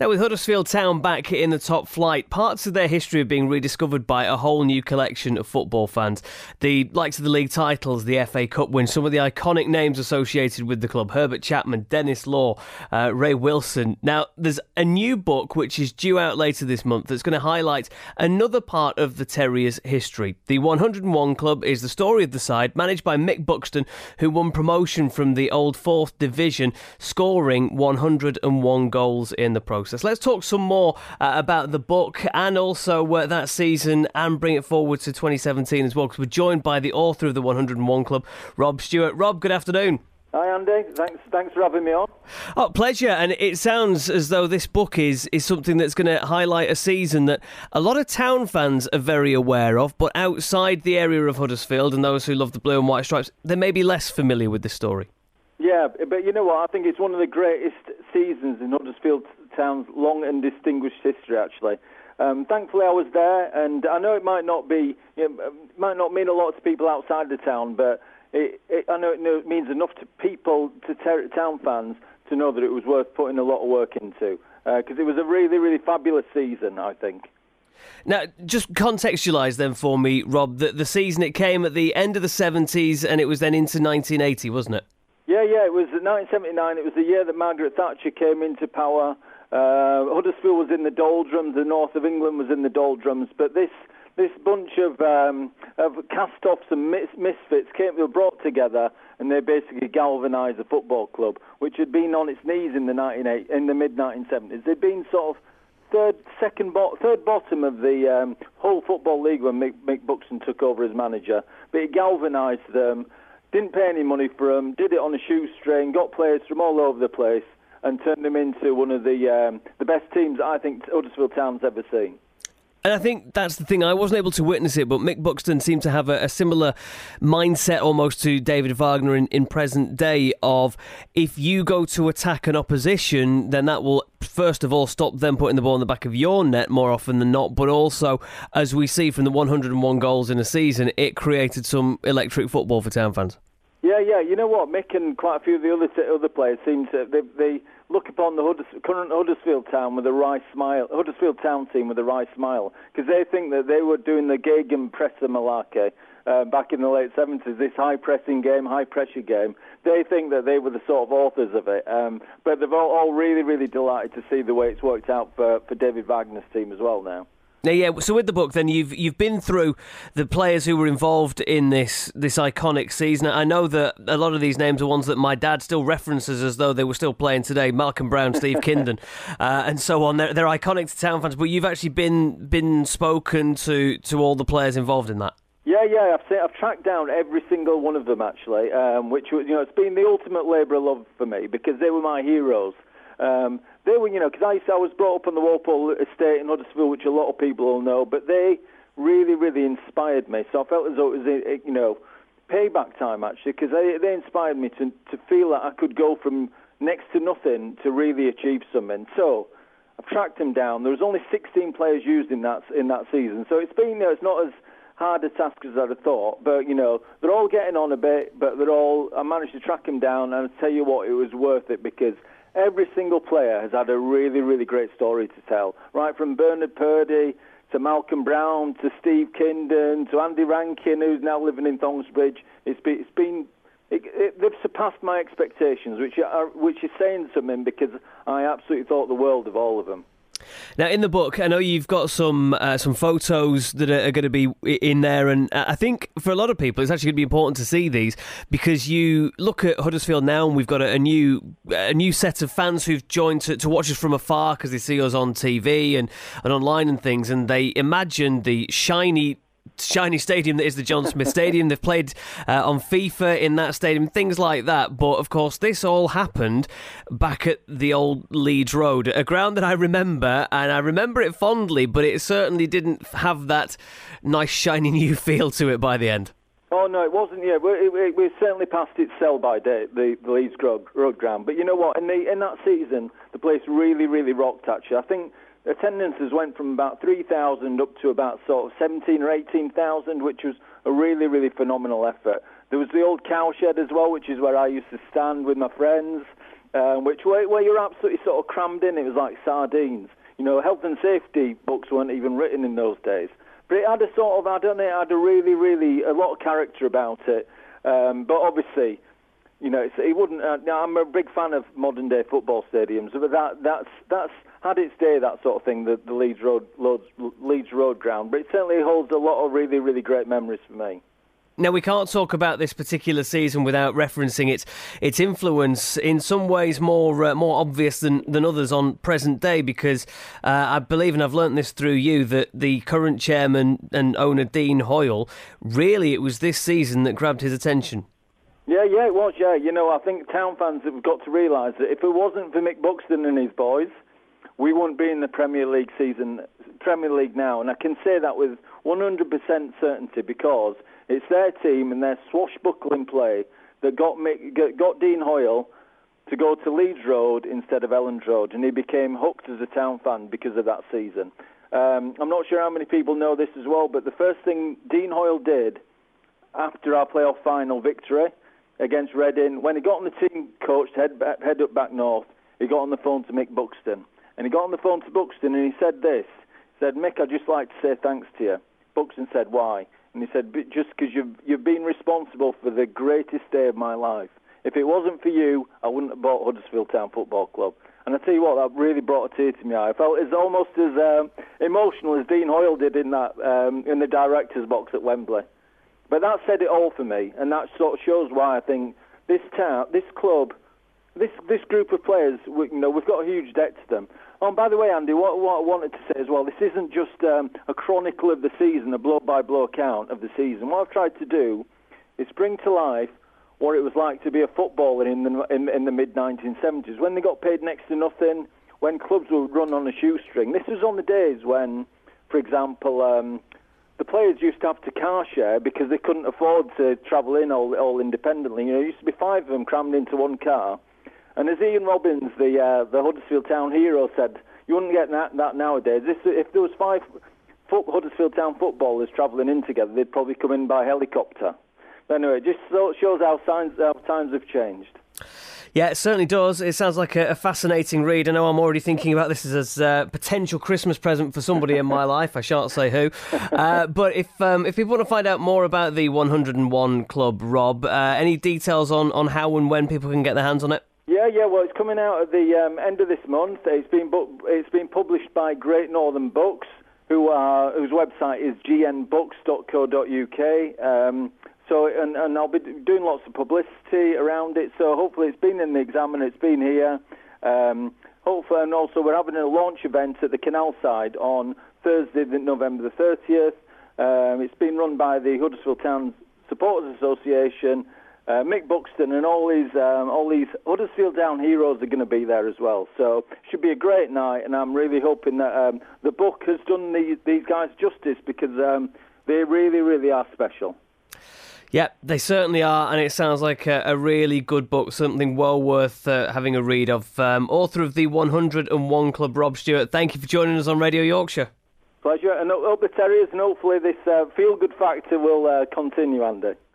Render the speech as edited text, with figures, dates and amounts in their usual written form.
Now, with Huddersfield Town back in the top flight, parts of their history are being rediscovered by a whole new collection of football fans. The likes of the league titles, the FA Cup win, some of the iconic names associated with the club: Herbert Chapman, Dennis Law, Ray Wilson. Now, there's a new book which is due out later this month that's going to highlight another part of the Terriers' history. The 101 Club is the story of the side, managed by Mick Buxton, who won promotion from the old 4th Division, scoring 101 goals in the process. Let's talk some more about the book and also that season and bring it forward to 2017 as well, because we're joined by the author of the 101 Club, Rob Stewart. Rob, good afternoon. Hi Andy, thanks for having me on. Oh, pleasure. And it sounds as though this book is something that's going to highlight a season that a lot of Town fans are very aware of, but outside the area of Huddersfield and those who love the blue and white stripes, they may be less familiar with this story. Yeah, but you know what, I think it's one of the greatest seasons in Huddersfield Town's long and distinguished history, actually. Thankfully, I was there, and I know it might not mean a lot to people outside the town, but I know it means enough to people, to town fans, to know that it was worth putting a lot of work into, because it was a really, really fabulous season, I think. Now, just contextualise then for me, Rob, the season, it came at the end of the 70s and it was then into 1980, wasn't it? Yeah, it was 1979. It was the year that Margaret Thatcher came into power. Huddersfield was in the doldrums, the north of England was in the doldrums, but this bunch of cast-offs and misfits were brought together, and they basically galvanised the football club, which had been on its knees in the mid-1970s. They'd been sort of third bottom of the whole football league when Mick Buxton took over as manager, but it galvanised them. Didn't pay any money for them, did it on a shoestring, got players from all over the place, and turned them into one of the best teams I think Huddersfield Town's ever seen. And I think that's the thing, I wasn't able to witness it, but Mick Buxton seemed to have a similar mindset almost to David Wagner in present day of, if you go to attack an opposition, then that will first of all stop them putting the ball in the back of your net more often than not, but also, as we see from the 101 goals in a season, it created some electric football for Town fans. Yeah, you know what, Mick and quite a few of the other players seem to, they look upon the current Huddersfield Town with a wry smile, Huddersfield Town team with a wry smile, because they think that they were doing the Gegenpresse malarkey back in the late 70s, this high-pressing game, high-pressure game. They think that they were the sort of authors of it, but they're all really, really delighted to see the way it's worked out for David Wagner's team as well now. Now, yeah, so with the book, then, you've been through the players who were involved in this iconic season. I know that a lot of these names are ones that my dad still references as though they were still playing today. Malcolm Brown, Steve Kindon, and so on. They're iconic to Town fans, but you've actually been spoken to all the players involved in that. Yeah, I've tracked down every single one of them, actually, which was, it's been the ultimate labour of love for me, because they were my heroes. They were, because I was brought up on the Walpole estate in Huddersfield, which a lot of people will know, but they really, really inspired me. So I felt as though it was, payback time, actually, because they inspired me to feel that I could go from next to nothing to really achieve something. So I've tracked them down. There was only 16 players used in that season, so it's been, it's not as hard a task as I'd have thought, but, they're all getting on a bit, but I managed to track them down, and I tell you what, it was worth it, because every single player has had a really, really great story to tell, right from Bernard Purdy to Malcolm Brown to Steve Kindon to Andy Rankin, who's now living in Thongsbridge. They've surpassed my expectations, which is saying something, because I absolutely thought the world of all of them. Now, in the book, I know you've got some photos that are going to be in there, and I think for a lot of people it's actually going to be important to see these, because you look at Huddersfield now and we've got a new set of fans who've joined to watch us from afar because they see us on TV and online and things, and they imagine the shiny stadium that is the John Smith Stadium. They've played on FIFA in that stadium, things like that. But of course, this all happened back at the old Leeds Road, a ground that I remember, and I remember it fondly, but it certainly didn't have that nice shiny new feel to it by the end. Oh no, it wasn't. Yeah, we certainly passed its sell-by date, the Leeds Road ground. But you know what? In that season, the place really, really rocked. Actually, I think attendances went from about 3,000 up to about sort of 17 or 18,000, which was a really, really phenomenal effort. There was the old cowshed as well, which is where I used to stand with my friends. where you're absolutely sort of crammed in. It was like sardines. Health and safety books weren't even written in those days. But it had a sort of, I don't know, it had a really, really, a lot of character about it. But obviously, it wouldn't. I'm a big fan of modern day football stadiums, but that's had its day, that sort of thing. The Leeds Road ground, but it certainly holds a lot of really, really great memories for me. Now, we can't talk about this particular season without referencing its influence, in some ways more obvious than others on present day, because I believe, and I've learnt this through you, that the current chairman and owner, Dean Hoyle, really it was this season that grabbed his attention. Yeah, it was, yeah. I think town fans have got to realise that if it wasn't for Mick Buxton and his boys, we wouldn't be in the Premier League now, and I can say that with 100% certainty because it's their team and their swashbuckling play that got Dean Hoyle to go to Leeds Road instead of Elland Road, and he became hooked as a town fan because of that season. I'm not sure how many people know this as well, but the first thing Dean Hoyle did after our playoff final victory against Reading, when he got on the team coach to head up back north, he got on the phone to Mick Buxton. And he got on the phone to Buxton and he said this. He said, "Mick, I'd just like to say thanks to you." Buxton said, "Why?" And he said, "Just because you've been responsible for the greatest day of my life. If it wasn't for you, I wouldn't have bought Huddersfield Town Football Club." And I tell you what, that really brought a tear to my eye. I felt it's almost as emotional as Dean Hoyle did in the director's box at Wembley. But that said it all for me, and that sort of shows why I think this town, this club, this group of players, we've got a huge debt to them. Oh, and by the way, Andy, what I wanted to say as well, this isn't just a chronicle of the season, a blow-by-blow account of the season. What I've tried to do is bring to life what it was like to be a footballer in the mid-1970s, when they got paid next to nothing, when clubs were run on a shoestring. This was on the days when, for example, the players used to have to car share because they couldn't afford to travel in all independently. There used to be 5 of them crammed into one car. And as Ian Robbins, the Huddersfield Town hero, said, you wouldn't get that nowadays. If there was 5 Huddersfield Town footballers travelling in together, they'd probably come in by helicopter. But anyway, it just shows how times have changed. Yeah, it certainly does. It sounds like a fascinating read. I know I'm already thinking about this as a potential Christmas present for somebody in my life. I shan't say who. But if people want to find out more about the 101 Club, Rob, any details on how and when people can get their hands on it? Yeah. Well, it's coming out at the end of this month. It's been published by Great Northern Books, whose website is gnbooks.co.uk. And I'll be doing lots of publicity around it. So hopefully it's been in the Examiner, it's been here. Hopefully, and also we're having a launch event at the Canal Side on Thursday, November the 30th. It's been run by the Huddersfield Town Supporters Association. Mick Buxton and all these Huddersfield Town heroes are going to be there as well. So it should be a great night, and I'm really hoping that the book has done these guys justice, because they really, really are special. Yeah, they certainly are, and it sounds like a really good book, something well worth having a read of. Author of the 101 Club, Rob Stewart, thank you for joining us on Radio Yorkshire. Pleasure, and up the Terriers, and hopefully this feel-good factor will continue, Andy.